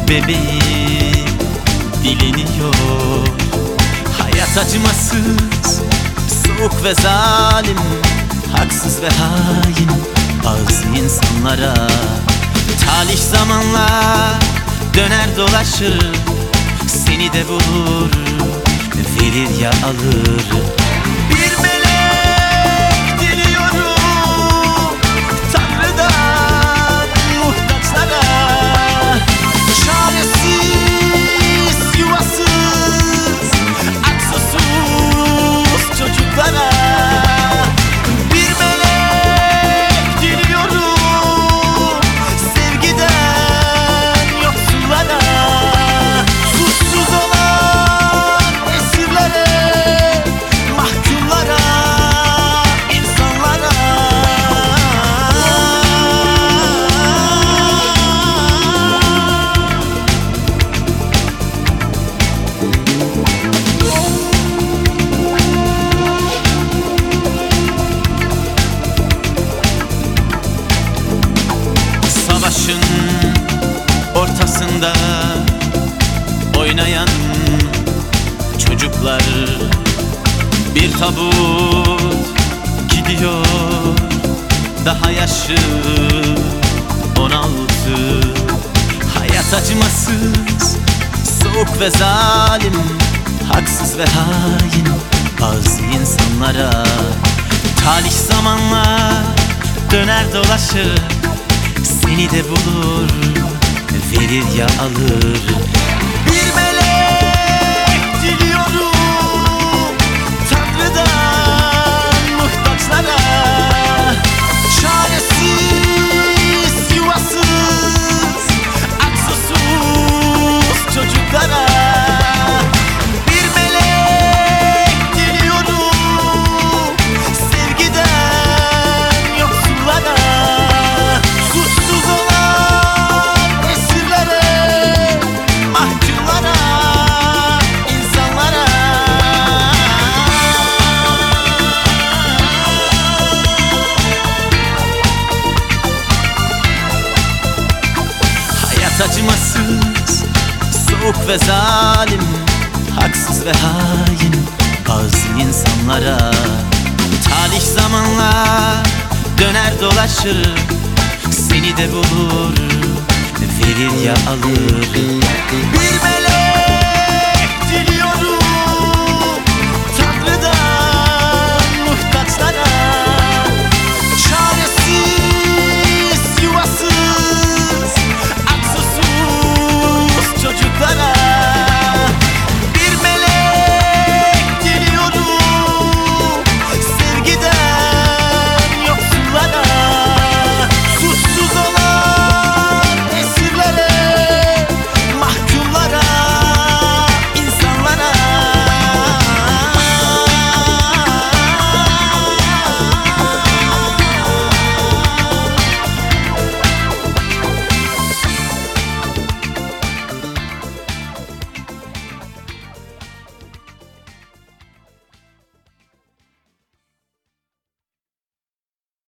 bebeği dileniyor. Hayat acımasız, soğuk ve zalim, haksız ve hain bazı insanlara. Talih zamanla döner dolaşır, seni de bulur, verir ya alır. Bir melek diliyorum Tanrı'dan muhtaçlara, çaresiz, yuvasız, aksosuz çocuklara. Bir melek diliyorum sevgiden yoksullara, suçsuz olan esirlere, mahkumlara, insanlara. Savaşın ortasında oynayan çocuklar, bir tabut gidiyor, daha yaşı 16. Hayat acımasız, soğuk ve zalim, haksız ve hain bazı insanlara. Talih zamanla döner dolaşır, seni de bulur, verir ya alır. Bir melek diliyorum Tanrı'dan muhtaçlara, çaresiz, yuvasız, aksosuz çocuklara. Bir melek diliyorum sevgiden yoksullara, suçsuz olan esirlere, mahkumlara, insanlara. Hayat acımasız, soğuk ve zalim, haksız ve hain bazı insanlara. Talih zamanla döner dolaşır, seni de bulur, verir ya alır.